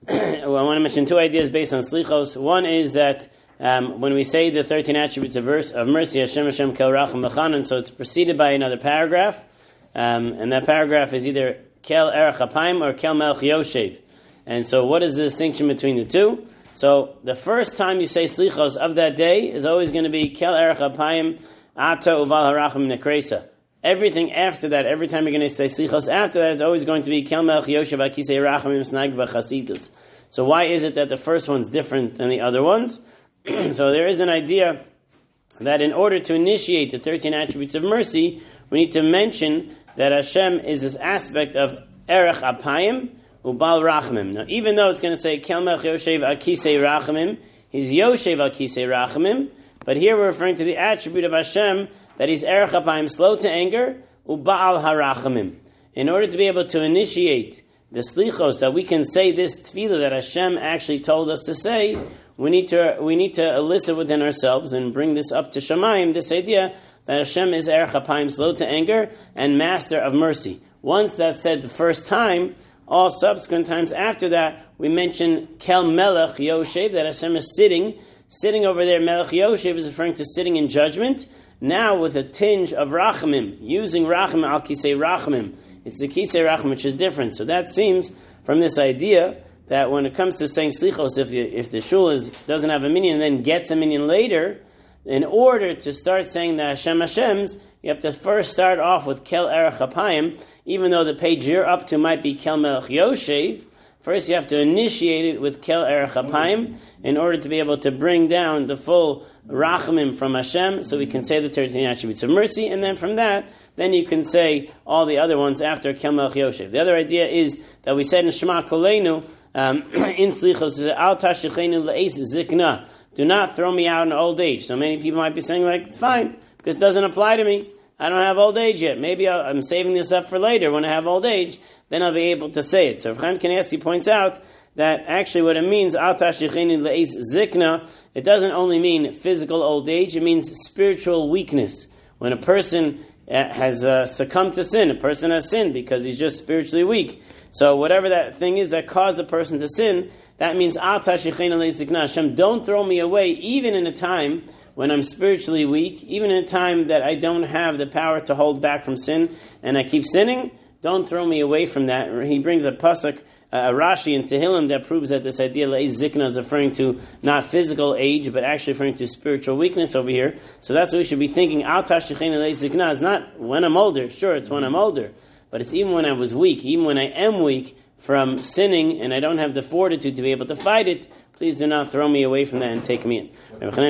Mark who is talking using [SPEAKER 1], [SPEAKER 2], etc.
[SPEAKER 1] Well, I want to mention two ideas based on Slichos. One is that when we say the 13 attributes of mercy, Hashem Kel Racham V'Chanan, so it's preceded by another paragraph, and that paragraph is either Kel Erech Apayim or Kel Melech Yoshev. And so what is the distinction between the two? So the first time you say Slichos of that day is always going to be Kel Erech Apayim Ata Uval Harachim Nekresa. Everything after that, every time you're going to say Slichos after that, is always going to be Kel Melech Yoshev Akisei Rachamim Snag V'Chasidus. So why is it that the first one's different than the other ones? So there is an idea that in order to initiate the 13 attributes of mercy, we need to mention that Hashem is this aspect of Erech Apayim Ubal Rachamim. Now, even though it's going to say Kel Melech Yoshev Akisei Rachamim, he's Yoshev Akisei Rachamim, but here we're referring to the attribute of Hashem that he's Erech Apayim, slow to anger, Ubal Harachamim. In order to be able to initiate the Slichos, that we can say this tefillah that Hashem actually told us to say, we need to elicit within ourselves and bring this up to Shamayim, this idea that Hashem is Erech Apayim, slow to anger, and master of mercy. Once that's said the first time, all subsequent times after that, we mention Kel Melech Yoshev, that Hashem is sitting over there. Melech Yoshev is referring to sitting in judgment, now with a tinge of Rachamim, using Rachamim al Kisei Rachamim. It's the Kisei Rachamim which is different. So that seems from this idea that when it comes to saying Slichos, if the shul doesn't have a minyan and then gets a minyan later, in order to start saying the Hashem's, you have to first start off with Kel Erech Apayim, even though the page you're up to might be Kel Melech Yoshev. First you have to initiate it with Kel Erech Apayim in order to be able to bring down the full Rachamim from Hashem, so we can say the 13 attributes of mercy, and then from that, then you can say all the other ones after Kel Melech Yoshev. The other idea is that we said in Shema Kolenu, in Slichos, Al Tashichenu Le'es Zikna, do not throw me out in old age. So many people might be saying, like, it's fine, this doesn't apply to me. I don't have old age yet. Maybe I'm saving this up for later when I have old age, then I'll be able to say it. So Chaim Kanievsky points out that actually what it means, Al Tashichenu Le'es Zikna, it doesn't only mean physical old age, it means spiritual weakness. When a person has succumbed to sin, a person has sinned because he's just spiritually weak. So whatever that thing is that caused the person to sin, that means Hashem, don't throw me away even in a time when I'm spiritually weak, even in a time that I don't have the power to hold back from sin, and I keep sinning. Don't throw me away from that. He brings a pasuk, a Rashi in Tehillim that proves that this idea Le'ez Zikna is referring to not physical age, but actually referring to spiritual weakness over here. So that's what we should be thinking. Al Tashichenu Le'ez Zikna is not when I'm older. Sure, it's when I'm older. But it's even when I was weak, even when I am weak from sinning and I don't have the fortitude to be able to fight it, please do not throw me away from that and take me in.